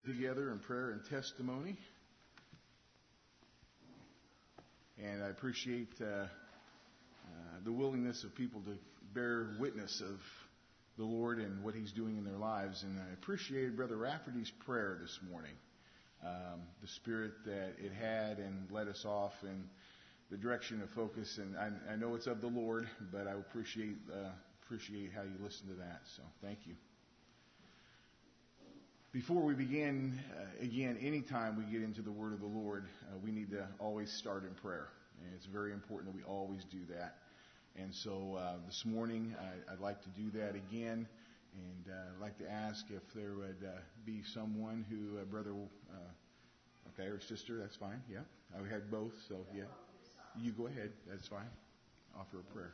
together in prayer and testimony. And I appreciate the willingness of people to bear witness of the Lord and what He's doing in their lives. And I appreciated Brother Rafferty's prayer this morning. The spirit that it had and led us off in the direction of focus. And I know it's of the Lord, but I appreciate how you listened to that. So thank you. Before we begin, again, anytime we get into the Word of the Lord, we need to always start in prayer. And it's very important that we always do that. And so this morning, I'd like to do that again. And I'd like to ask if there would be someone who, brother, okay, or sister, that's fine, yeah. We had both, so yeah. You go ahead, that's fine. Offer a prayer.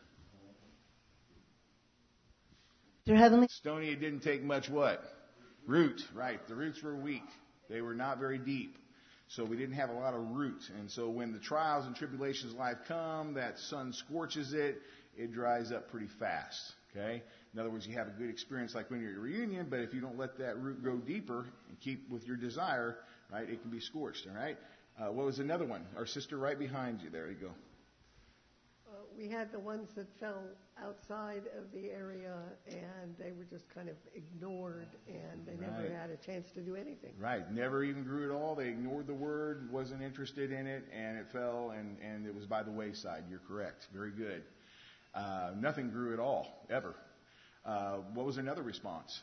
Dear Heavenly Stony, it didn't take much what? Root, right. The roots were weak. They were not very deep. So we didn't have a lot of root. And so when the trials and tribulations of life come, that sun scorches it, it dries up pretty fast. Okay? In other words, you have a good experience like when you're at a reunion, but if you don't let that root grow deeper and keep with your desire, right, it can be scorched. All right? What was another one? Our sister right behind you. There you go. We had the ones that fell outside of the area, and they were just kind of ignored, and they never had a chance to do anything. Right. Never even grew at all. They ignored the word, wasn't interested in it, and it fell, and it was by the wayside. You're correct. Very good. Nothing grew at all, ever. What was another response?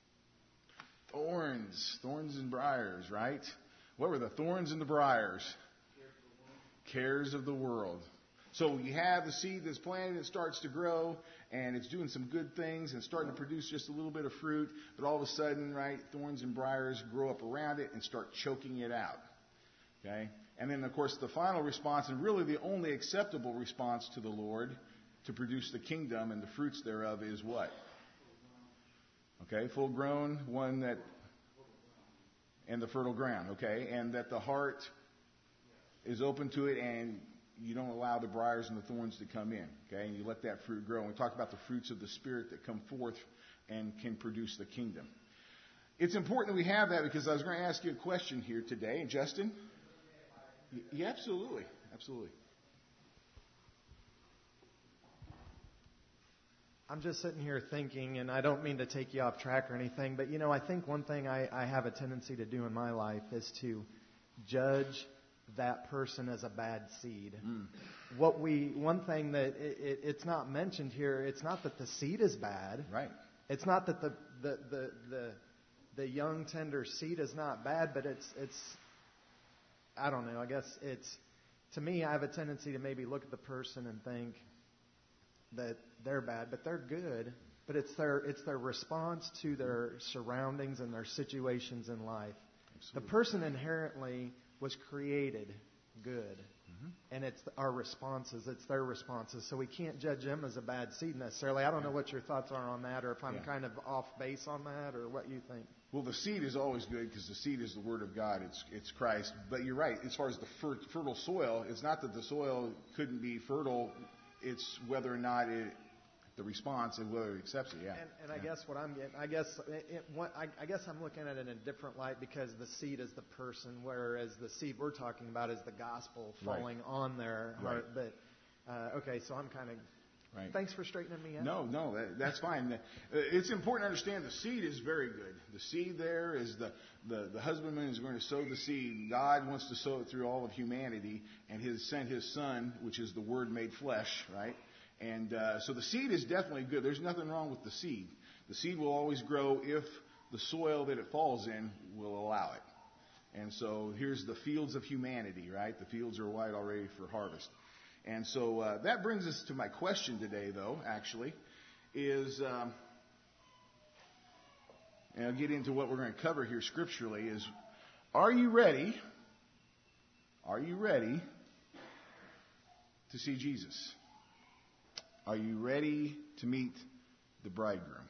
Thorns and briars, right? What were the thorns and the briars? Cares of the world. So you have the seed that's planted, it starts to grow, and it's doing some good things and starting to produce just a little bit of fruit, but all of a sudden, right, thorns and briars grow up around it and start choking it out. Okay? And then, of course, the final response, and really the only acceptable response to the Lord to produce the kingdom and the fruits thereof is what? Okay, full grown, one that, and the fertile ground, okay, and that the heart is open to it and you don't allow the briars and the thorns to come in, okay? And you let that fruit grow. And we talk about the fruits of the Spirit that come forth and can produce the kingdom. It's important that we have that because I was going to ask you a question here today. Justin? Yeah, absolutely. Absolutely. I'm just sitting here thinking, and I don't mean to take you off track or anything, but, I think one thing I have a tendency to do in my life is to judge that person as a bad seed. One thing that it's not mentioned here, it's not that the seed is bad. Right. It's not that the young tender seed is not bad, but it's I don't know, I guess to me, I have a tendency to maybe look at the person and think that they're bad, but they're good. But it's their response to their surroundings and their situations in life. Absolutely. The person inherently was created good. And it's our responses. It's their responses. So we can't judge them as a bad seed necessarily. I don't know what your thoughts are on that, or if I'm kind of off base on that, or what you think. Well, the seed is always good because the seed is the Word of God. It's Christ. But you're right. As far as the fertile soil, it's not that the soil couldn't be fertile. It's whether or not the response and whether it accepts it. Yeah. And I guess what I'm getting, I guess I'm looking at it in a different light because the seed is the person, whereas the seed we're talking about is the gospel falling on their heart. But okay, so I'm kind of. Right. Thanks for straightening me out. No, that's fine. It's important to understand the seed is very good. The seed there is the husbandman is going to sow the seed. God wants to sow it through all of humanity, and He sent His Son, which is the Word made flesh, right? And so the seed is definitely good. There's nothing wrong with the seed. The seed will always grow if the soil that it falls in will allow it. And so here's the fields of humanity, right? The fields are white already for harvest. And so that brings us to my question today, though, actually, is, and I'll get into what we're going to cover here scripturally, is, are you ready to see Jesus? Are you ready to meet the bridegroom?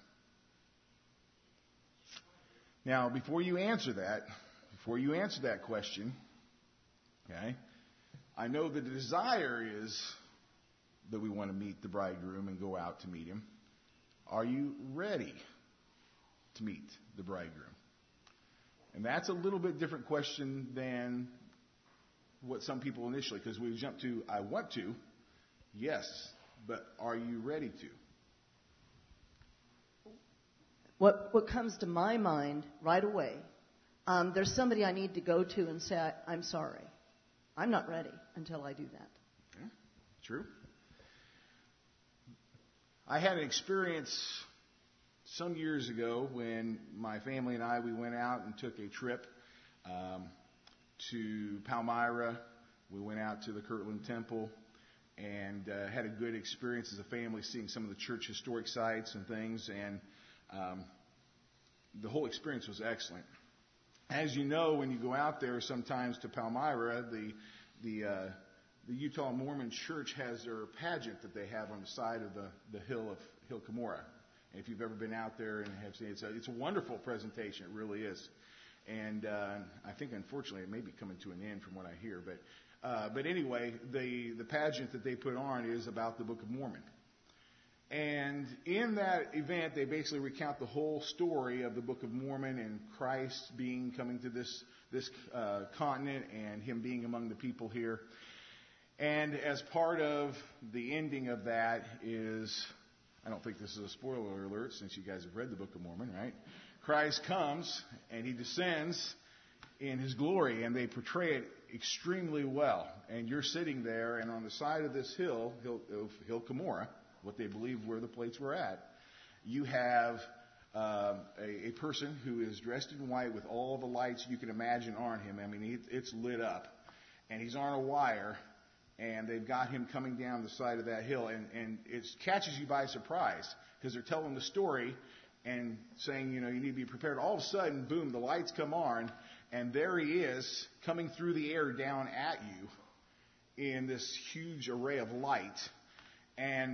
Now, before you answer that question, okay, I know the desire is that we want to meet the bridegroom and go out to meet him. Are you ready to meet the bridegroom? And that's a little bit different question than what some people initially, because we jump to, I want to, yes, but are you ready to? What comes to my mind right away, there's somebody I need to go to and say, I'm sorry. I'm not ready until I do that. Yeah, true. I had an experience some years ago when my family and I, we went out and took a trip to Palmyra. We went out to the Kirtland Temple and had a good experience as a family seeing some of the church historic sites and things, and the whole experience was excellent. As you know, when you go out there sometimes to Palmyra, the Utah Mormon Church has their pageant that they have on the side of the hill of Hill Cumorah. And if you've ever been out there and have seen it, it's a wonderful presentation. It really is. And I think, unfortunately, it may be coming to an end from what I hear. But anyway, the pageant that they put on is about the Book of Mormon. And in that event, they basically recount the whole story of the Book of Mormon and Christ coming to this continent and him being among the people here. And as part of the ending of that is, I don't think this is a spoiler alert since you guys have read the Book of Mormon, right? Christ comes and he descends in his glory, and they portray it extremely well. And you're sitting there, and on the side of this hill Hill Cumorah, what they believe where the plates were at, you have a person who is dressed in white with all the lights you can imagine on him. I mean, it's lit up. And he's on a wire, and they've got him coming down the side of that hill. And it catches you by surprise because they're telling the story and saying, you need to be prepared. All of a sudden, boom, the lights come on, and there he is coming through the air down at you in this huge array of light. And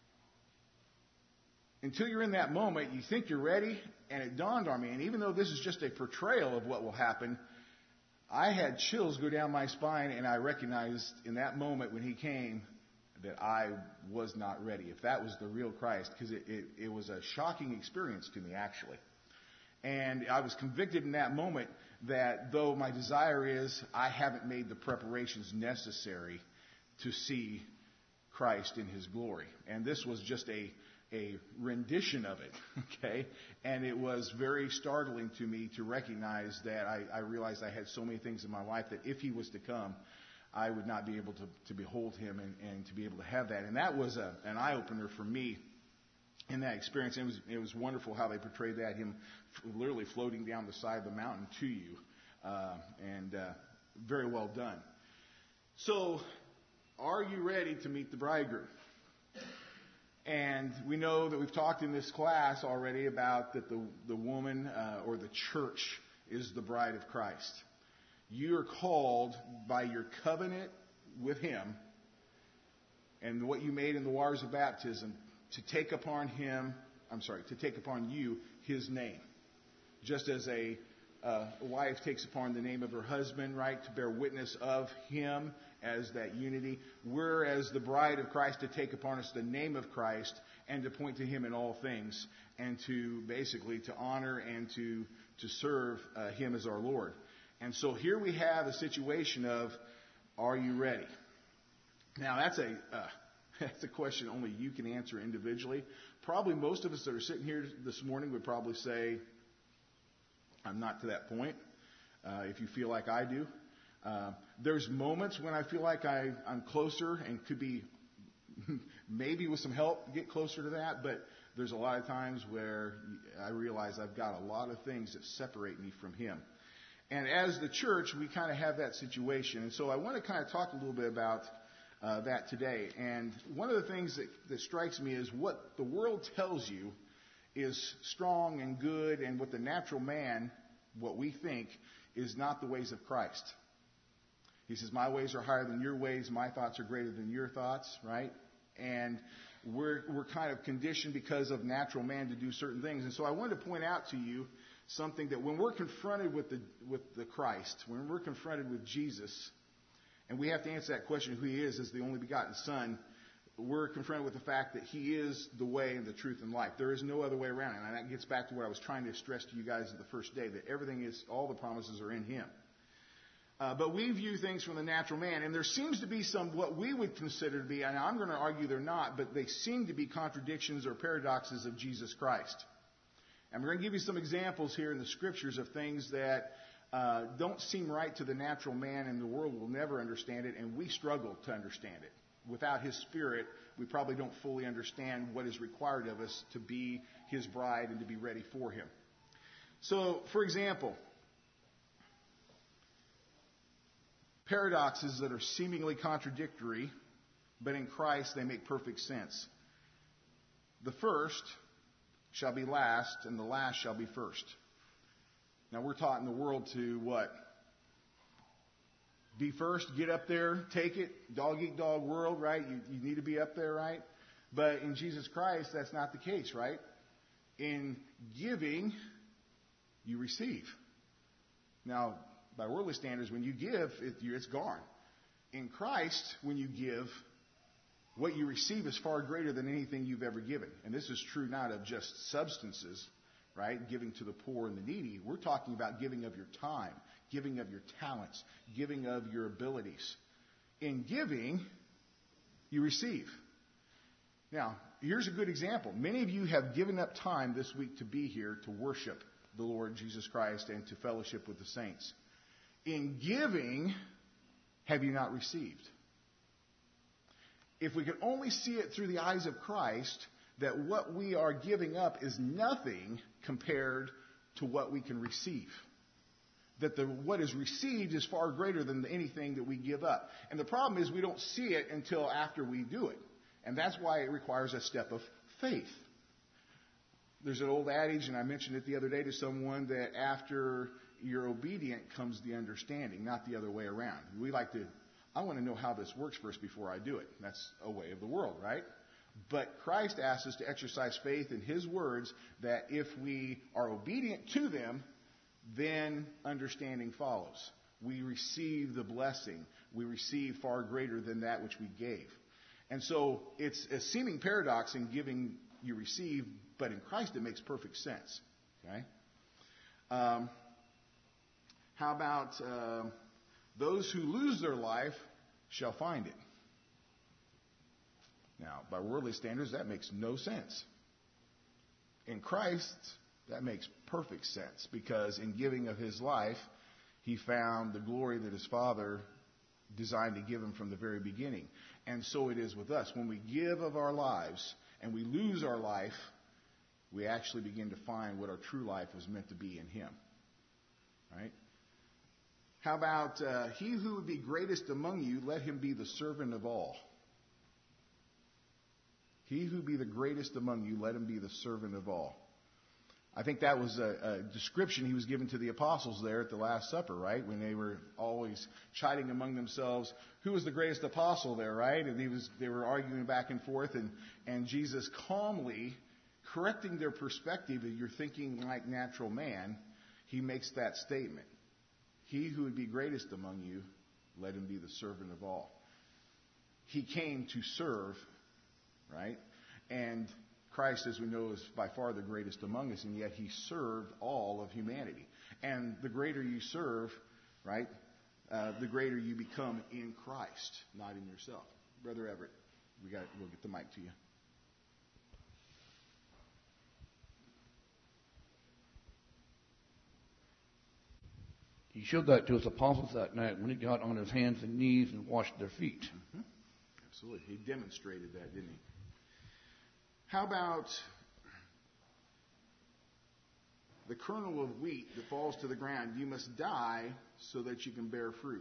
until you're in that moment, you think you're ready, and it dawned on me, and even though this is just a portrayal of what will happen, I had chills go down my spine, and I recognized in that moment when he came that I was not ready, if that was the real Christ, because it was a shocking experience to me, actually. And I was convicted in that moment that though my desire is, I haven't made the preparations necessary to see Christ in his glory. And this was just a rendition of it, okay? And it was very startling to me to recognize that I realized I had so many things in my life that if he was to come, I would not be able to behold him and to be able to have that. And that was an eye-opener for me in that experience. It was wonderful how they portrayed that, him literally floating down the side of the mountain to you, and very well done. So, are you ready to meet the bridegroom? And we know that we've talked in this class already about that the woman or the church is the bride of Christ. You are called by your covenant with him and what you made in the waters of baptism to take upon you his name. Just as a wife takes upon the name of her husband, right, to bear witness of him as that unity. We're, as the bride of Christ, to take upon us the name of Christ and to point to him in all things and to basically to honor and to serve him as our Lord. And so here we have a situation of, are you ready? Now that's a question only you can answer individually. Probably most of us that are sitting here this morning would probably say, I'm not to that point, if you feel like I do. There's moments when I feel like I'm closer and could be, maybe with some help, get closer to that, but there's a lot of times where I realize I've got a lot of things that separate me from him. And as the church, we kind of have that situation. And so I want to kind of talk a little bit about that today. And one of the things that strikes me is what the world tells you is strong and good, and what the natural man, what we think, is not the ways of Christ. He says, my ways are higher than your ways, my thoughts are greater than your thoughts, right? And we're kind of conditioned because of natural man to do certain things. And so I wanted to point out to you something that when we're confronted with the Christ, when we're confronted with Jesus, and we have to answer that question, who he is as the only begotten Son, we're confronted with the fact that He is the way and the truth and life. There is no other way around it. And that gets back to what I was trying to stress to you guys the first day, that everything is, all the promises are in Him. But we view things from the natural man, and there seems to be some, what we would consider to be, and I'm going to argue they're not, but they seem to be contradictions or paradoxes of Jesus Christ. And we're going to give you some examples here in the Scriptures of things that don't seem right to the natural man, and the world will never understand it, and we struggle to understand it. Without His Spirit, we probably don't fully understand what is required of us to be His bride and to be ready for Him. So, for example, paradoxes that are seemingly contradictory, but in Christ they make perfect sense. The first shall be last, and the last shall be first. Now, we're taught in the world to what? Be first, get up there, take it, dog eat dog world, right? You need to be up there, right? But in Jesus Christ, that's not the case, right? In giving, you receive. Now, by worldly standards, when you give, it's gone. In Christ, when you give, what you receive is far greater than anything you've ever given. And this is true not of just substances, right? Giving to the poor and the needy. We're talking about giving of your time, giving of your talents, giving of your abilities. In giving, you receive. Now, here's a good example. Many of you have given up time this week to be here to worship the Lord Jesus Christ and to fellowship with the saints. In giving, have you not received? If we could only see it through the eyes of Christ, that what we are giving up is nothing compared to what we can receive. That what is received is far greater than anything that we give up. And the problem is we don't see it until after we do it. And that's why it requires a step of faith. There's an old adage, and I mentioned it the other day to someone, that after you're obedient comes the understanding, not the other way around. I want to know how this works first before I do it. That's a way of the world, right? But Christ asks us to exercise faith in His words, that if we are obedient to them, then understanding follows. We receive the blessing. We receive far greater than that which we gave. And so it's a seeming paradox in giving you receive, but in Christ it makes perfect sense. Okay? How about those who lose their life shall find it? Now, by worldly standards, that makes no sense. In Christ, that makes perfect sense, because in giving of His life, He found the glory that His Father designed to give Him from the very beginning. And so it is with us. When we give of our lives and we lose our life, we actually begin to find what our true life was meant to be in Him. Right? How about he who would be greatest among you, let him be the servant of all. He who be the greatest among you, let him be the servant of all. I think that was a description He was given to the apostles there at the Last Supper, right? When they were always chiding among themselves, who was the greatest apostle there, right? And they were arguing back and forth, and Jesus calmly, correcting their perspective, that you're thinking like natural man, He makes that statement. He who would be greatest among you, let him be the servant of all. He came to serve, right? And Christ, as we know, is by far the greatest among us, and yet He served all of humanity. And the greater you serve, right, the greater you become in Christ, not in yourself. Brother Everett, we'll get the mic to you. He showed that to His apostles that night when He got on His hands and knees and washed their feet. Mm-hmm. Absolutely. He demonstrated that, didn't He? How about the kernel of wheat that falls to the ground? You must die so that you can bear fruit.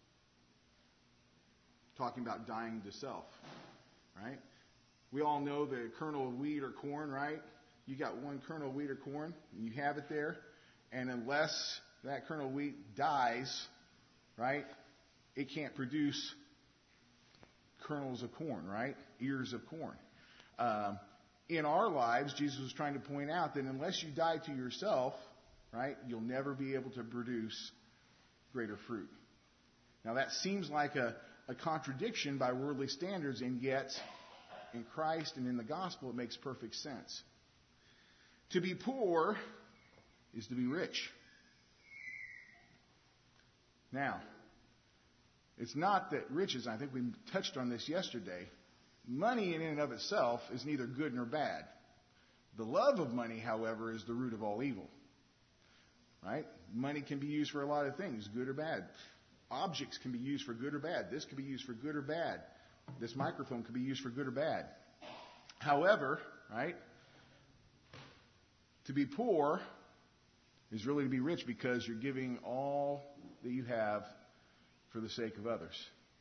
Talking about dying to self, right? We all know the kernel of wheat or corn, right? You got one kernel of wheat or corn, and you have it there, and unless that kernel of wheat dies, right, it can't produce kernels of corn, right? Ears of corn. In our lives, Jesus was trying to point out that unless you die to yourself, right, you'll never be able to produce greater fruit. Now that seems like a contradiction by worldly standards, and yet in Christ and in the gospel, it makes perfect sense. To be poor is to be rich. Now, it's not that riches, I think we touched on this yesterday, money in and of itself is neither good nor bad. The love of money, however, is the root of all evil. Right? Money can be used for a lot of things, good or bad. Objects can be used for good or bad. This can be used for good or bad. This microphone can be used for good or bad. However, right, to be poor is really to be rich because you're giving all that you have for the sake of others.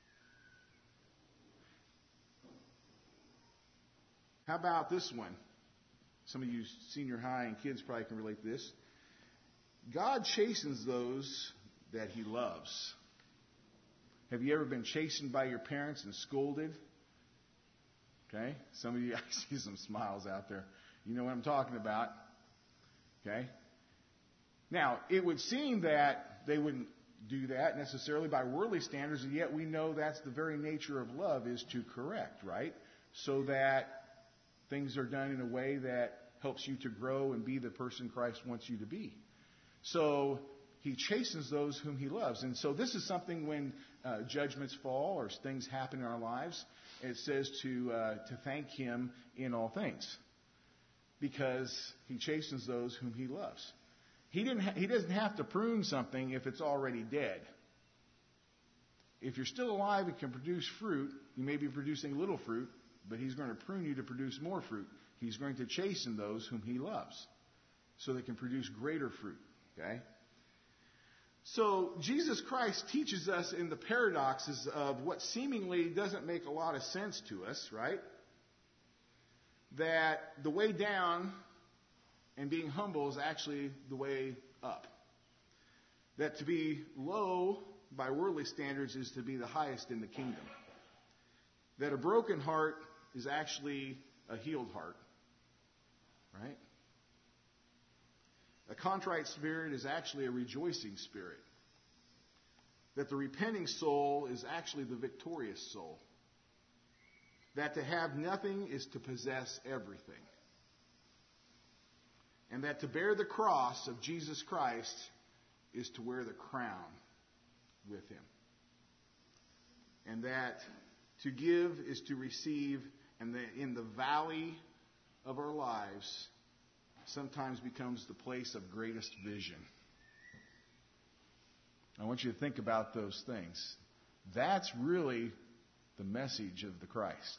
How about this one? Some of you senior high and kids probably can relate to this. God chastens those that He loves. Have you ever been chastened by your parents and scolded? Okay? Some of you, I see some smiles out there. You know what I'm talking about. Okay? Now, it would seem that they wouldn't do that necessarily by worldly standards, and yet we know that's the very nature of love, is to correct, right? So that things are done in a way that helps you to grow and be the person Christ wants you to be. So He chastens those whom He loves. And so this is something when judgments fall or things happen in our lives, it says to thank Him in all things. Because He chastens those whom He loves. He doesn't have to prune something if it's already dead. If you're still alive and can produce fruit, you may be producing little fruit, but He's going to prune you to produce more fruit. He's going to chasten those whom He loves so they can produce greater fruit. Okay? So Jesus Christ teaches us in the paradoxes of what seemingly doesn't make a lot of sense to us, right? That the way down and being humble is actually the way up. That to be low by worldly standards is to be the highest in the kingdom. That a broken heart is actually a healed heart. Right? A contrite spirit is actually a rejoicing spirit. That the repenting soul is actually the victorious soul. That to have nothing is to possess everything. And that to bear the cross of Jesus Christ is to wear the crown with Him. And that to give is to receive, and that in the valley of our lives sometimes becomes the place of greatest vision. I want you to think about those things. That's really the message of the Christ.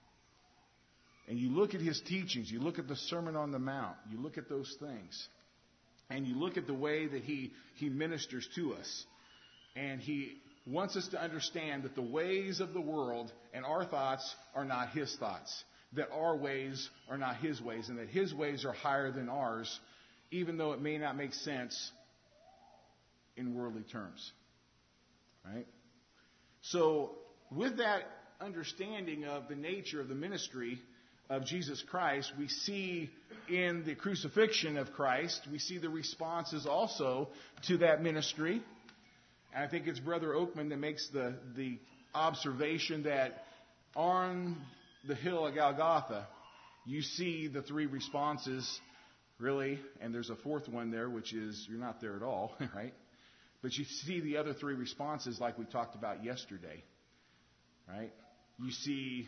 And you look at His teachings, you look at the Sermon on the Mount, you look at those things, and you look at the way that He ministers to us. And He wants us to understand that the ways of the world and our thoughts are not His thoughts. That our ways are not His ways, and that His ways are higher than ours, even though it may not make sense in worldly terms. Right? So, with that understanding of the nature of the ministry of Jesus Christ, we see in the crucifixion of Christ, we see the responses also to that ministry. And I think it's Brother Oakman that makes the observation that on the hill of Golgotha, you see the three responses, really, and there's a fourth one there, which is you're not there at all, right? But you see the other three responses like we talked about yesterday, right? You see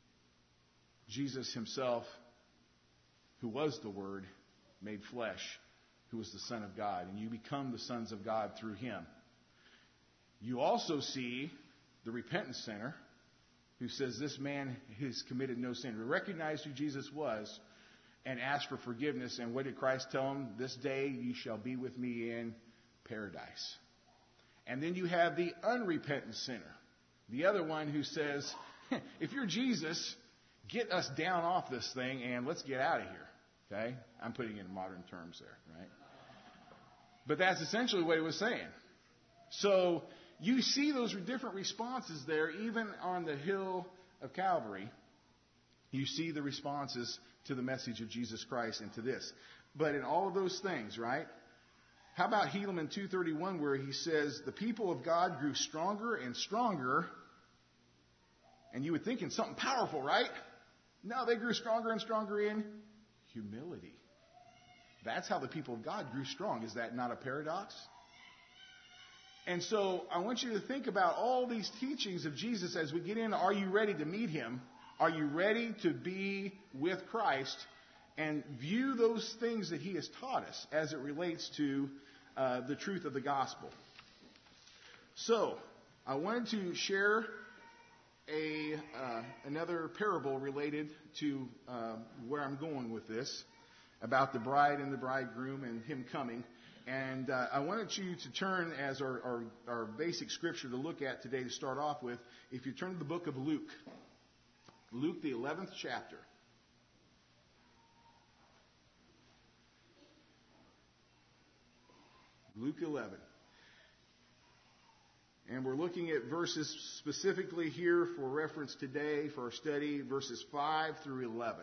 Jesus Himself, who was the Word, made flesh, who was the Son of God, and you become the sons of God through Him. You also see the repentant sinner, who says this man has committed no sin. We recognize who Jesus was and ask for forgiveness. And what did Christ tell him? This day you shall be with me in paradise. And then you have the unrepentant sinner, the other one who says, if you're Jesus, get us down off this thing and let's get out of here. Okay? I'm putting it in modern terms there, right? But that's essentially what he was saying. So you see those different responses there, even on the hill of Calvary. You see the responses to the message of Jesus Christ and to this. But in all of those things, right? How about Helaman 2:31, where he says, the people of God grew stronger and stronger. And you would think in something powerful, right? No, they grew stronger and stronger in humility. That's how the people of God grew strong. Is that not a paradox? And so I want you to think about all these teachings of Jesus as we get in. Are you ready to meet him? Are you ready to be with Christ and view those things that he has taught us as it relates to the truth of the gospel? So I wanted to share another parable related to where I'm going with this, about the bride and the bridegroom and him coming. And I wanted you to turn as our basic scripture to look at today to start off with. If you turn to the book of Luke, Luke the 11th chapter. Luke 11. And we're looking at verses specifically here for reference today for our study, verses 5 through 11.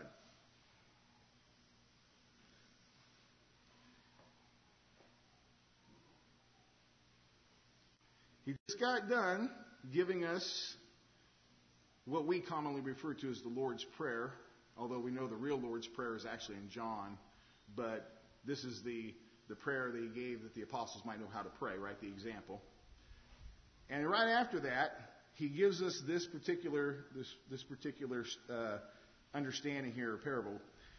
He just got done giving us what we commonly refer to as the Lord's Prayer, although we know the real Lord's Prayer is actually in John, but this is the prayer that he gave that the apostles might know how to pray, right? The example. And right after that, he gives us this particular understanding here, of parable.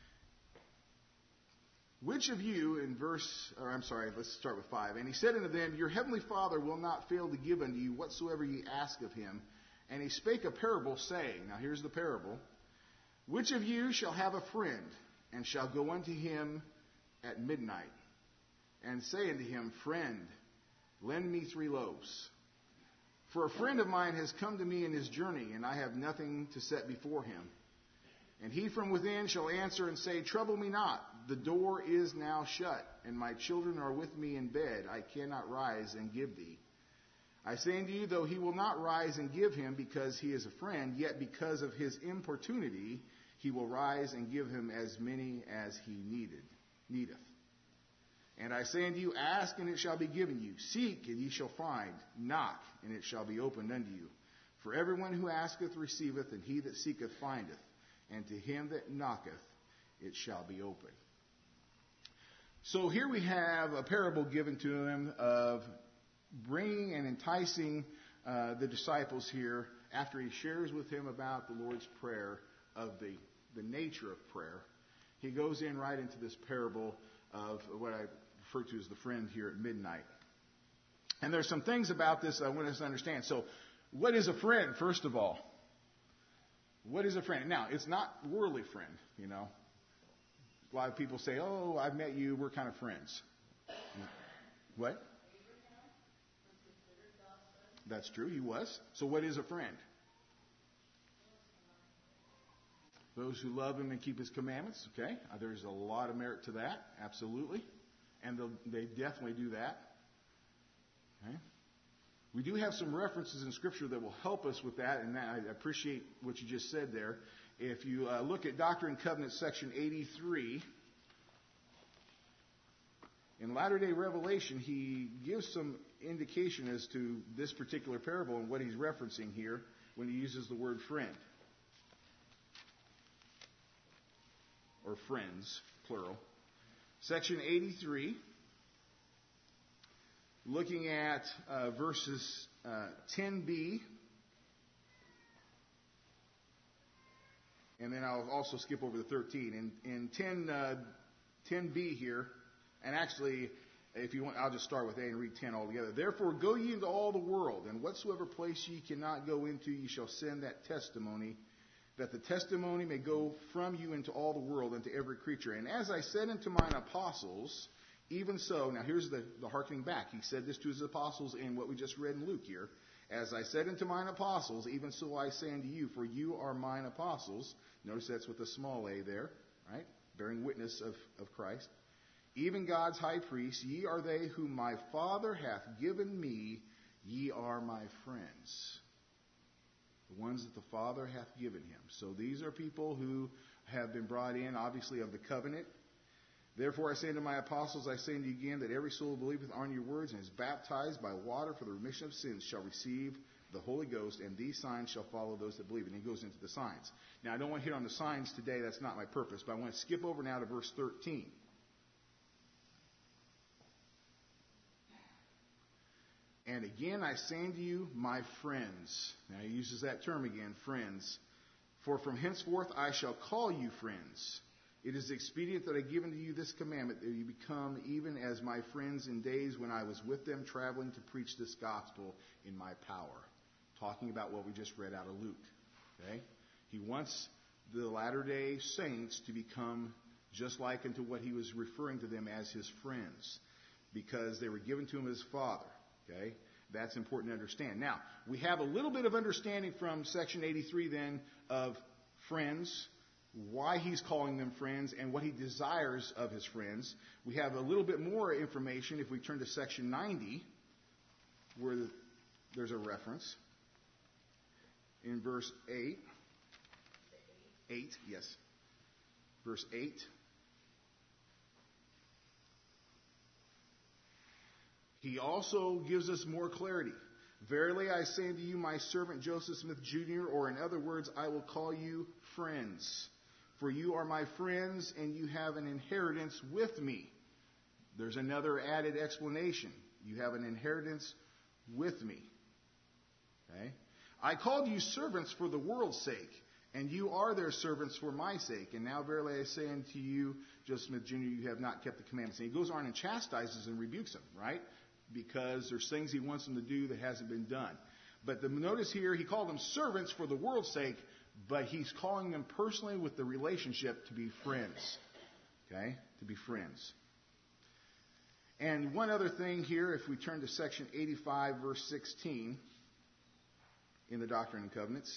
Which of you, let's start with 5. And he said unto them, Your heavenly Father will not fail to give unto you whatsoever ye ask of him. And he spake a parable, saying, now here's the parable. Which of you shall have a friend, and shall go unto him at midnight, and say unto him, Friend, lend me 3 loaves. For a friend of mine has come to me in his journey, and I have nothing to set before him. And he from within shall answer and say, Trouble me not, the door is now shut, and my children are with me in bed. I cannot rise and give thee. I say unto you, though he will not rise and give him because he is a friend, yet because of his importunity he will rise and give him as many as he needeth. And I say unto you, Ask, and it shall be given you. Seek, and ye shall find. Knock, and it shall be opened unto you. For everyone who asketh receiveth, and he that seeketh findeth. And to him that knocketh, it shall be opened. So here we have a parable given to him of bringing and enticing the disciples here after he shares with him about the Lord's Prayer, of the nature of prayer. He goes in right into this parable of what I refer to as the friend here at midnight. And there's some things about this I want us to understand. So what is a friend, first of all? What is a friend? Now, it's not worldly friend, you know. A lot of people say, oh, I've met you, we're kind of friends. What? That's true, he was. So what is a friend? Those who love him and keep his commandments, okay. There's a lot of merit to that, absolutely. And they definitely do that. Okay. We do have some references in Scripture that will help us with that, and I appreciate what you just said there. If you look at Doctrine and Covenants, section 83, in Latter-day Revelation, he gives some indication as to this particular parable and what he's referencing here when he uses the word friend. Or friends, plural. Section 83, looking at verses 10b, and then I'll also skip over the 13. In 10b here, and actually, if you want, I'll just start with A and read 10 altogether. Therefore, go ye into all the world, and whatsoever place ye cannot go into, ye shall send that testimony, that the testimony may go from you into all the world, and to every creature. And as I said unto mine apostles, even so, now here's the hearkening back. He said this to his apostles in what we just read in Luke here. As I said unto mine apostles, even so I say unto you, for you are mine apostles. Notice that's with a small a there, right? Bearing witness of Christ. Even God's high priest, ye are they whom my Father hath given me, ye are my friends. The ones that the Father hath given him. So these are people who have been brought in, obviously, of the covenant. Therefore I say unto my apostles, I say unto you again, that every soul believeth on your words and is baptized by water for the remission of sins shall receive the Holy Ghost, and these signs shall follow those that believe. And he goes into the signs. Now, I don't want to hit on the signs today. That's not my purpose. But I want to skip over now to verse 13. And again I say unto you, my friends. Now he uses that term again, friends. For from henceforth I shall call you friends. It is expedient that I give unto you this commandment, that you become even as my friends in days when I was with them, traveling to preach this gospel in my power. Talking about what we just read out of Luke. Okay? He wants the latter-day saints to become just like unto what he was referring to them as his friends, because they were given to him as father. Okay? That's important to understand. Now, we have a little bit of understanding from section 83 then of friends, why he's calling them friends, and what he desires of his friends. We have a little bit more information if we turn to section 90, where there's a reference. In verse 8. 8, yes. Verse 8. He also gives us more clarity. Verily I say unto you, my servant Joseph Smith Jr., or in other words, I will call you friends. For you are my friends, and you have an inheritance with me. There's another added explanation. You have an inheritance with me. Okay? I called you servants for the world's sake, and you are their servants for my sake. And now verily I say unto you, Joseph Smith Jr., you have not kept the commandments. And he goes on and chastises and rebukes them, right? Because there's things he wants them to do that hasn't been done. But notice here, he called them servants for the world's sake, but he's calling them personally with the relationship to be friends. Okay? To be friends. And one other thing here, if we turn to section 85, verse 16, in the Doctrine and Covenants.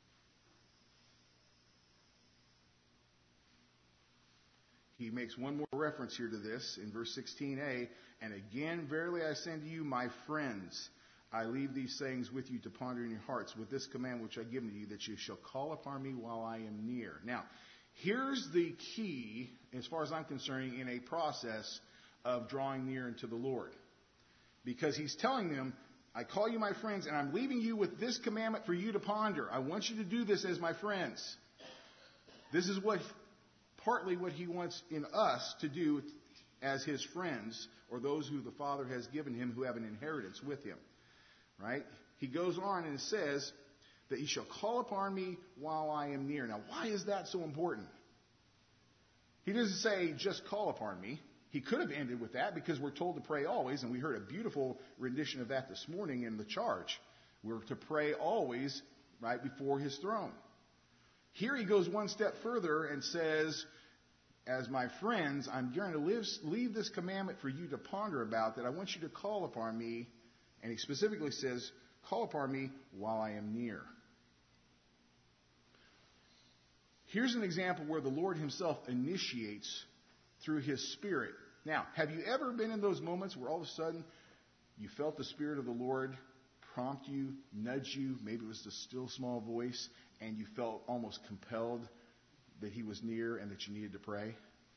He makes one more reference here to this in verse 16a. And again, verily I say unto you, my friends, I leave these sayings with you to ponder in your hearts, with this command which I give unto you, that you shall call upon me while I am near. Now, here's the key, as far as I'm concerned, in a process of drawing near unto the Lord. Because he's telling them, I call you my friends, and I'm leaving you with this commandment for you to ponder. I want you to do this as my friends. This is partly what he wants in us to do as his friends, or those who the Father has given him who have an inheritance with him. Right? He goes on and says that he shall call upon me while I am near. Now, why is that so important? He doesn't say just call upon me. He could have ended with that because we're told to pray always, and we heard a beautiful rendition of that this morning in the charge. We're to pray always right before his throne. Here he goes one step further and says, as my friends, I'm going to leave this commandment for you to ponder about, that I want you to call upon me. And he specifically says, call upon me while I am near. Here's an example where the Lord himself initiates through his Spirit. Now, have you ever been in those moments where all of a sudden you felt the Spirit of the Lord prompt you, nudge you, maybe it was the still small voice, and you felt almost compelled that he was near and that you needed to pray?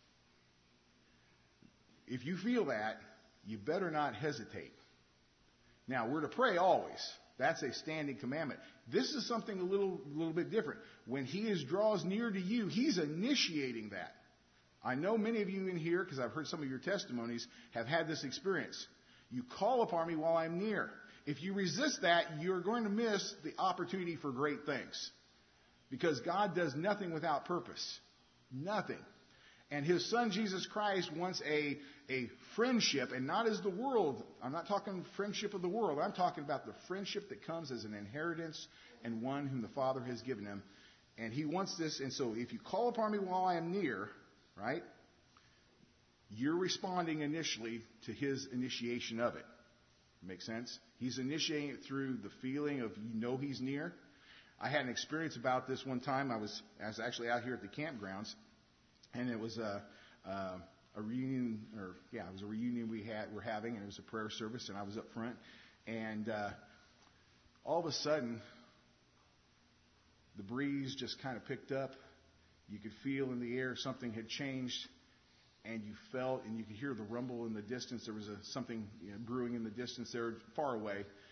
If you feel that, you better not hesitate. Now, we're to pray always. That's a standing commandment. This is something a little bit different. When he draws near to you, he's initiating that. I know many of you in here, because I've heard some of your testimonies, have had this experience. You call upon me while I'm near. If you resist that, you're going to miss the opportunity for great things. Because God does nothing without purpose. Nothing. And his son Jesus Christ wants a friendship, and not as the world. I'm not talking friendship of the world. I'm talking about the friendship that comes as an inheritance and one whom the Father has given him. And he wants this, and so if you call upon me while I am near, right, you're responding initially to his initiation of it. Make sense? He's initiating it through the feeling of he's near. I had an experience about this one time. I was actually out here at the campgrounds, and it was a reunion, it was a reunion we're having, and it was a prayer service, and I was up front, and all of a sudden, the breeze just kind of picked up. You could feel in the air something had changed, and you felt, and you could hear the rumble in the distance. There was something brewing in the distance there, far away.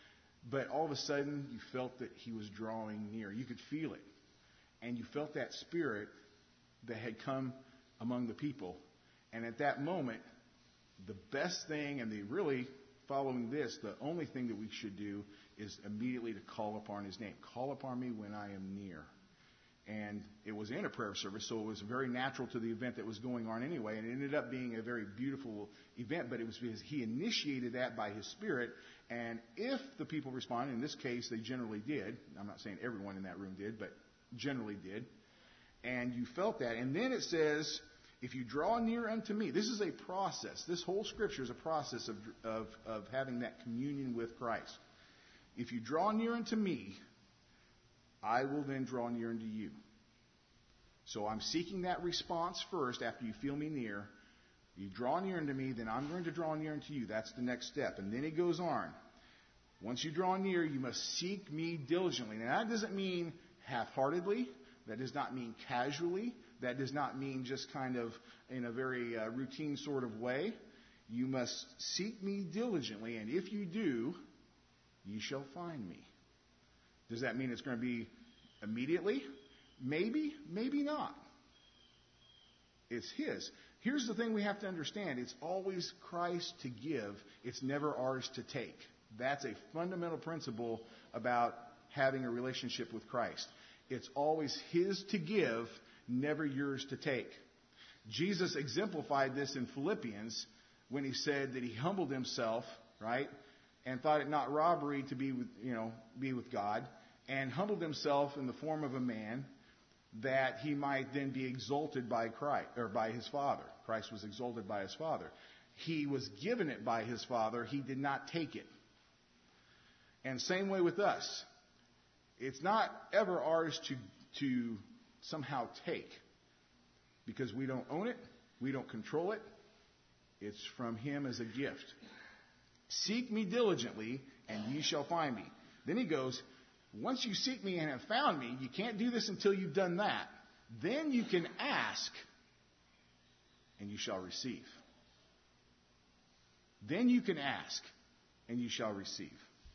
But all of a sudden, you felt that he was drawing near. You could feel it. And you felt that spirit that had come among the people. And at that moment, the best thing, and really following this, the only thing that we should do is immediately to call upon his name. Call upon me when I am near. And it was in a prayer service, so it was very natural to the event that was going on anyway. And it ended up being a very beautiful event, but it was because he initiated that by his Spirit. And if the people responded, in this case they generally did. I'm not saying everyone in that room did, but generally did. And you felt that. And then it says, if you draw near unto me, this is a process. This whole scripture is a process of having that communion with Christ. If you draw near unto me, I will then draw near unto you. So I'm seeking that response first after you feel me near. You draw near unto me, then I'm going to draw near unto you. That's the next step. And then he goes on. Once you draw near, you must seek me diligently. Now that doesn't mean half-heartedly. That does not mean casually. That does not mean just kind of in a very routine sort of way. You must seek me diligently, and if you do, ye shall find me. Does that mean it's going to be immediately? Maybe, maybe not. It's his. Here's the thing we have to understand. It's always Christ to give. It's never ours to take. That's a fundamental principle about having a relationship with Christ. It's always his to give, never yours to take. Jesus exemplified this in Philippians when he said that he humbled himself, right, and thought it not robbery to be with God, and humbled himself in the form of a man, that he might then be exalted by Christ, or by his Father. Christ was exalted by his Father. He was given it by his Father. He did not take it. And same way with us. It's not ever ours to somehow take, because we don't own it, we don't control it. It's from him as a gift. Seek me diligently, and ye shall find me. Then he goes, once you seek me and have found me, you can't do this until you've done that. Then you can ask, and you shall receive. Then you can ask, and you shall receive.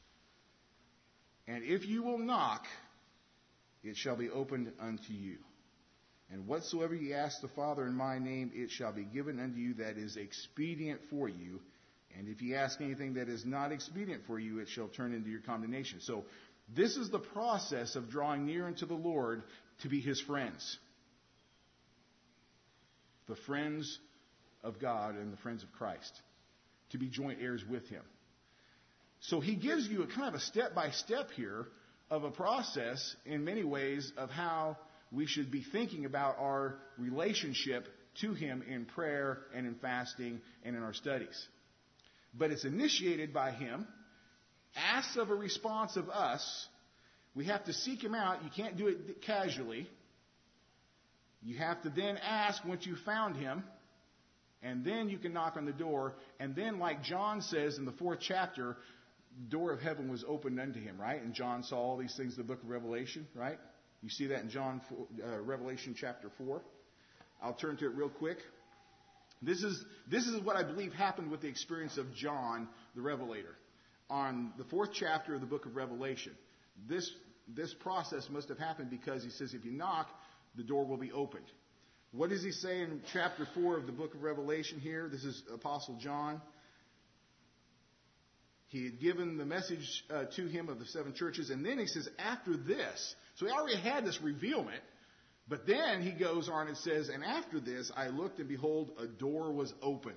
And if you will knock, it shall be opened unto you. And whatsoever ye ask the Father in my name, it shall be given unto you that is expedient for you. And if ye ask anything that is not expedient for you, it shall turn into your condemnation. So this is the process of drawing near unto the Lord to be his friends. The friends of God and the friends of Christ. To be joint heirs with him. So he gives you a kind of a step-by-step here of a process in many ways of how we should be thinking about our relationship to him in prayer and in fasting and in our studies. But it's initiated by him, asks of a response of us. We have to seek him out. You can't do it casually. You have to then ask once you've found him, and then you can knock on the door. And then, like John says in the 4th chapter, the door of heaven was opened unto him, right? And John saw all these things in the book of Revelation, right? You see that in Revelation chapter 4. I'll turn to it real quick. This is what I believe happened with the experience of John the Revelator. On the 4th chapter of the book of Revelation, this process must have happened because he says if you knock, the door will be opened. What does he say in chapter 4 of the book of Revelation here? This is Apostle John. He had given the message to him of the 7 churches. And then he says, after this. So he already had this revealment. But then he goes on and says, and after this I looked, and behold, a door was opened.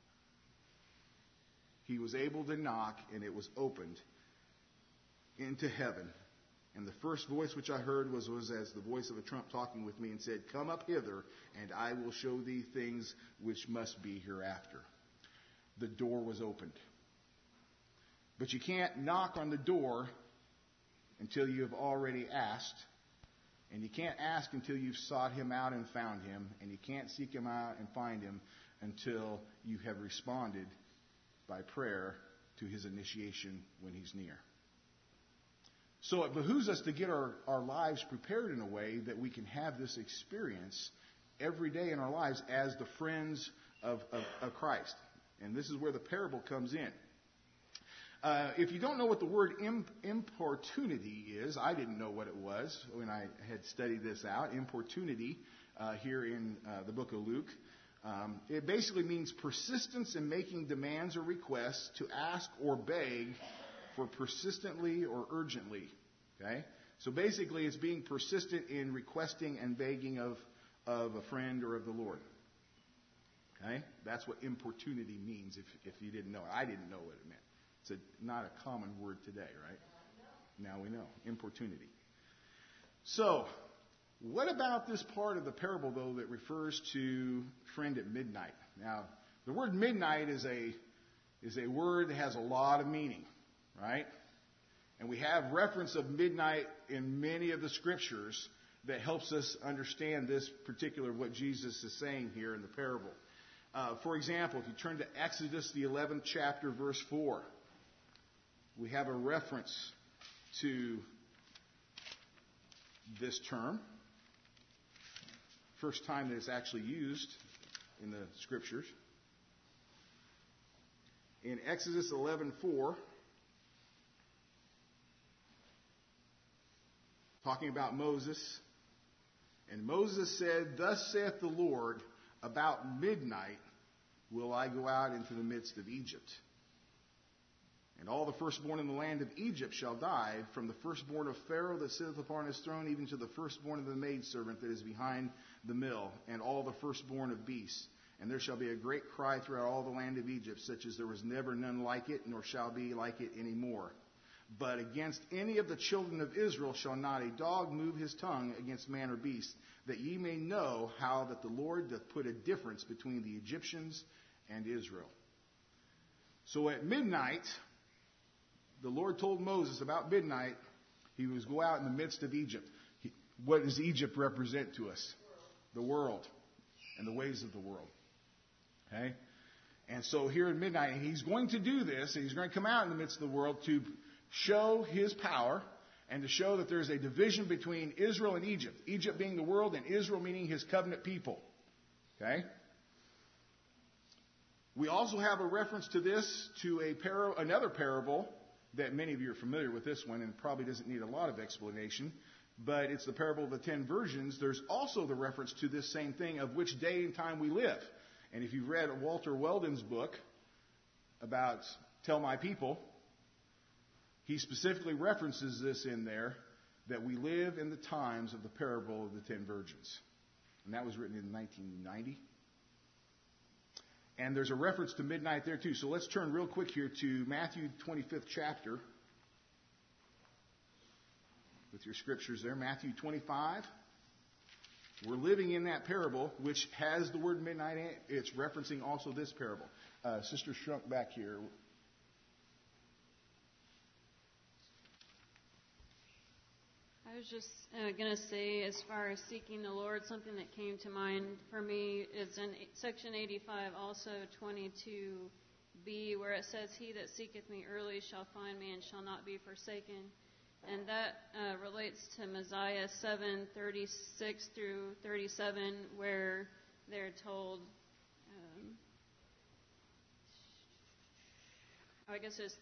He was able to knock, and it was opened into heaven. And the first voice which I heard was as the voice of a trump talking with me, and said, come up hither, and I will show thee things which must be hereafter. The door was opened. But you can't knock on the door until you have already asked. And you can't ask until you've sought him out and found him. And you can't seek him out and find him until you have responded by prayer to his initiation when he's near. So it behooves us to get our lives prepared in a way that we can have this experience every day in our lives as the friends of Christ. And this is where the parable comes in. If you don't know what the word importunity is, I didn't know what it was when I had studied this out. Importunity here in the book of Luke. It basically means persistence in making demands or requests, to ask or beg for persistently or urgently. Okay? So basically it's being persistent in requesting and begging of a friend or of the Lord. Okay? That's what importunity means if you didn't know it. I didn't know what it meant. It's not a common word today, right? Now we know. Importunity. So, what about this part of the parable, though, that refers to friend at midnight? Now, the word midnight is a word that has a lot of meaning, right? And we have reference of midnight in many of the scriptures that helps us understand this particular, what Jesus is saying here in the parable. For example, if you turn to Exodus, the 11th chapter, verse 4, we have a reference to this term. First time that it's actually used in the scriptures. In Exodus 11:4, talking about Moses, and Moses said, "Thus saith the Lord, about midnight will I go out into the midst of Egypt. And all the firstborn in the land of Egypt shall die, from the firstborn of Pharaoh that sitteth upon his throne, even to the firstborn of the maidservant that is behind the mill, and all the firstborn of beasts. And there shall be a great cry throughout all the land of Egypt, such as there was never none like it, nor shall be like it any more. But against any of the children of Israel shall not a dog move his tongue against man or beast, that ye may know how that the Lord doth put a difference between the Egyptians and Israel." So at midnight, the Lord told Moses about midnight, he was go out in the midst of Egypt. What does Egypt represent to us? The world and the ways of the world. Okay? And so here at midnight, he's going to do this, and he's going to come out in the midst of the world to show his power and to show that there's a division between Israel and Egypt. Egypt being the world and Israel meaning his covenant people. Okay? We also have a reference to this to another parable that many of you are familiar with this one and probably doesn't need a lot of explanation, but it's the parable of the 10 virgins. There's also the reference to this same thing of which day and time we live. And if you've read Walter Weldon's book about Tell My People, he specifically references this in there, that we live in the times of the parable of the 10 virgins. And that was written in 1990. And there's a reference to midnight there too. So let's turn real quick here to Matthew 25th chapter. With your scriptures there, Matthew 25. We're living in that parable, which has the word midnight in it. It's referencing also this parable. Sister Shrunk back here. I was just going to say, as far as seeking the Lord, something that came to mind for me is in section 85, also 22b, where it says, "He that seeketh me early shall find me and shall not be forsaken." And that relates to Mosiah 7:36 through 37, where they're told, I guess it's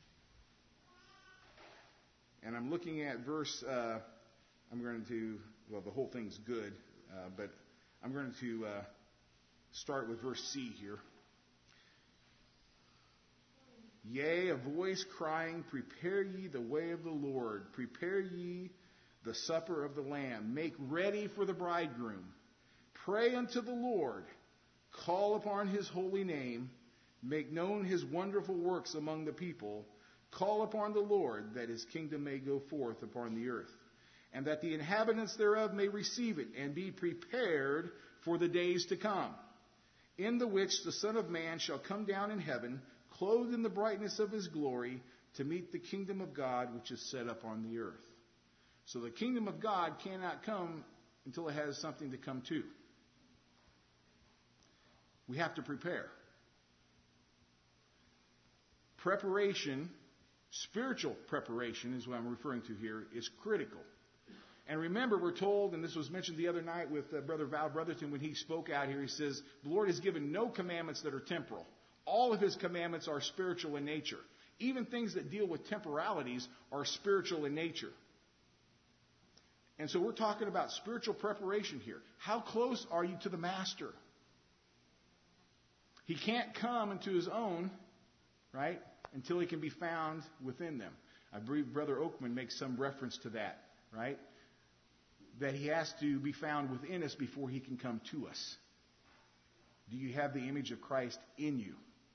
And I'm looking at verse, the whole thing's good, but I'm going to start with verse C here. "Yea, a voice crying, prepare ye the way of the Lord, prepare ye the supper of the Lamb, make ready for the bridegroom. Pray unto the Lord, call upon his holy name, make known his wonderful works among the people. Call upon the Lord, that his kingdom may go forth upon the earth, and that the inhabitants thereof may receive it, and be prepared for the days to come, in the which the Son of Man shall come down in heaven, clothed in the brightness of his glory, to meet the kingdom of God which is set up on the earth." So the kingdom of God cannot come until it has something to come to. We have to prepare. Preparation, spiritual preparation is what I'm referring to here, is critical. And remember, we're told, and this was mentioned the other night with Brother Val Brotherton when he spoke out here, he says, the Lord has given no commandments that are temporal. All of his commandments are spiritual in nature. Even things that deal with temporalities are spiritual in nature. And so we're talking about spiritual preparation here. How close are you to the Master? He can't come into his own, right, until he can be found within them. I believe Brother Oakman makes some reference to that, right? That he has to be found within us before he can come to us. Do you have the image of Christ in you?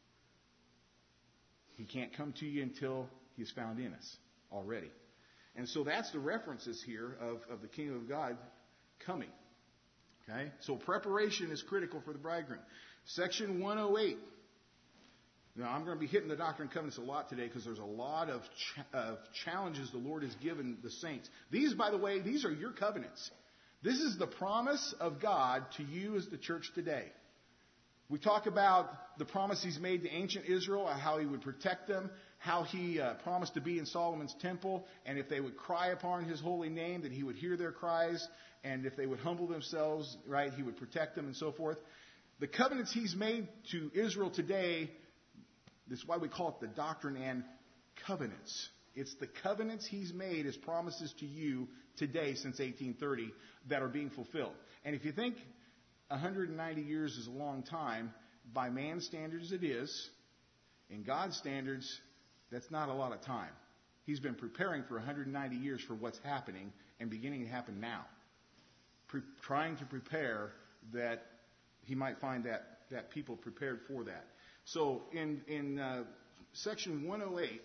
He can't come to you until he's found in us already. And so that's the references here of the kingdom of God coming. Okay? So preparation is critical for the bridegroom. Section 108. Now, I'm going to be hitting the Doctrine and Covenants a lot today because there's a lot of challenges the Lord has given the saints. These, by the way, these are your covenants. This is the promise of God to you as the church today. We talk about the promise he's made to ancient Israel, how he would protect them, how he promised to be in Solomon's temple, and if they would cry upon his holy name, that he would hear their cries, and if they would humble themselves, right, he would protect them and so forth. The covenants he's made to Israel today, this is why we call it the Doctrine and Covenants. It's the covenants he's made as promises to you today since 1830 that are being fulfilled. And if you think 190 years is a long time, by man's standards it is. In God's standards, that's not a lot of time. He's been preparing for 190 years for what's happening and beginning to happen now. Trying to prepare that he might find that people prepared for that. So in section 108,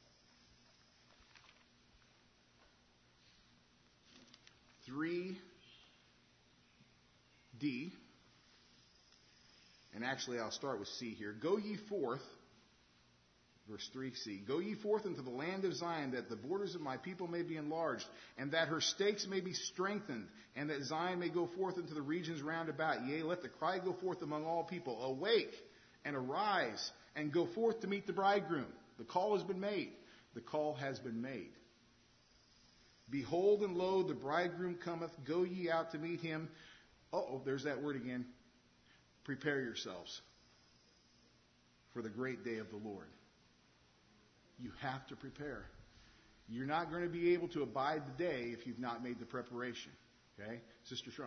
D, and actually I'll start with C here. Go ye forth, verse 3c, go ye forth into the land of Zion, that the borders of my people may be enlarged, and that her stakes may be strengthened, and that Zion may go forth into the regions round about. Yea, let the cry go forth among all people. Awake and arise and go forth to meet the bridegroom. The call has been made. The call has been made. Behold, and lo, the bridegroom cometh. Go ye out to meet him. There's that word again. Prepare yourselves for the great day of the Lord. You have to prepare. You're not going to be able to abide the day if you've not made the preparation. Okay? Sister Shrunk.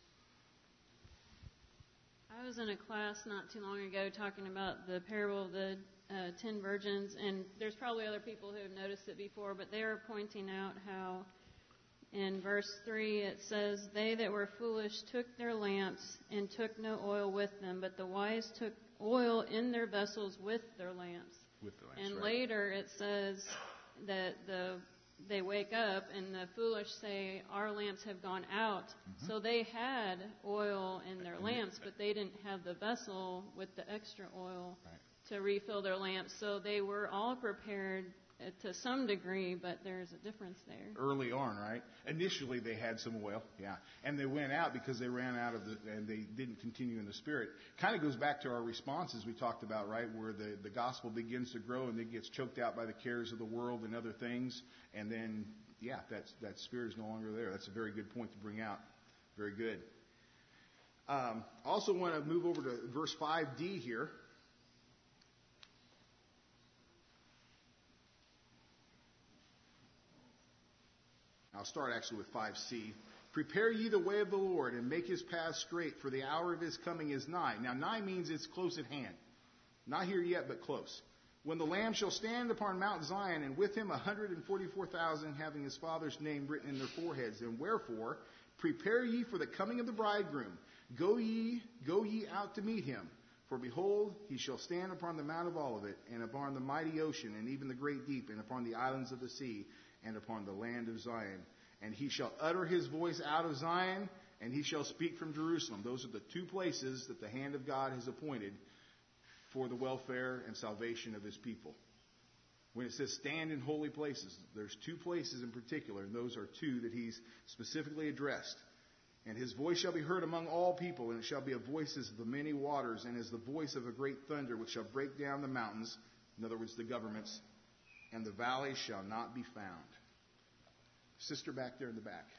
I was in a class not too long ago talking about the parable of the 10 virgins, and there's probably other people who have noticed it before, but they were pointing out how in verse 3 it says, they that were foolish took their lamps and took no oil with them, but the wise took oil in their vessels with their lamps. And right. Later it says that they wake up and the foolish say, our lamps have gone out. Mm-hmm. So they had oil in their lamps, but they didn't have the vessel with the extra oil to refill their lamps. So they were all prepared to some degree, but there's a difference there. Early on, right? Initially they had some oil, yeah. And they went out because they ran out of and they didn't continue in the Spirit. Kind of goes back to our responses we talked about, right? Where the gospel begins to grow and it gets choked out by the cares of the world and other things. And then, yeah, that Spirit is no longer there. That's a very good point to bring out. Very good. Also want to move over to verse 5d here. I'll start actually with 5c. Prepare ye the way of the Lord, and make his path straight, for the hour of his coming is nigh. Now, nigh means it's close at hand. Not here yet, but close. When the Lamb shall stand upon Mount Zion, and with him 144,000 having his Father's name written in their foreheads. And wherefore, prepare ye for the coming of the bridegroom. Go ye out to meet him. For behold, he shall stand upon the Mount of Olivet, and upon the mighty ocean, and even the great deep, and upon the islands of the sea, and upon the land of Zion. And he shall utter his voice out of Zion, and he shall speak from Jerusalem. Those are the two places that the hand of God has appointed for the welfare and salvation of his people. When it says stand in holy places, there's two places in particular, and those are two that he's specifically addressed. And his voice shall be heard among all people, and it shall be a voice as the many waters, and as the voice of a great thunder, which shall break down the mountains, in other words, the governments, and the valleys shall not be found. Sister back there in the back.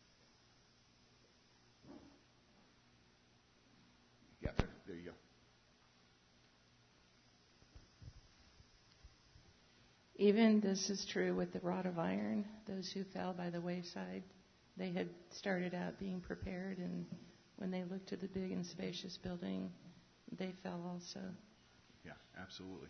Yeah, there you go. even this is true with the rod of iron, those who fell by the wayside, they had started out being prepared, and when they looked at the big and spacious building, they fell also. Yeah, absolutely.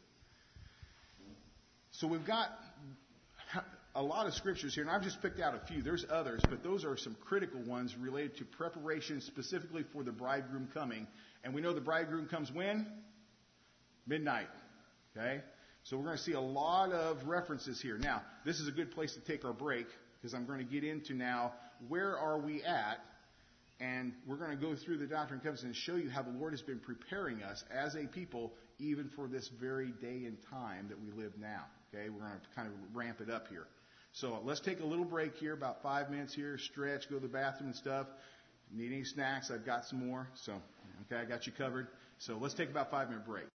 So we've got a lot of scriptures here, and I've just picked out a few. There's others, but those are some critical ones related to preparation specifically for the bridegroom coming. And we know the bridegroom comes when? Midnight. Okay? So we're going to see a lot of references here. Now, this is a good place to take our break, because I'm going to get into now where are we at, and we're going to go through the Doctrine and Covenants and show you how the Lord has been preparing us as a people even for this very day and time that we live now. Okay? We're going to kind of ramp it up here. So let's take a little break here, about 5 minutes here, stretch, go to the bathroom and stuff. Need any snacks? I've got some more. So, okay, I got you covered. So let's take about a 5-minute break.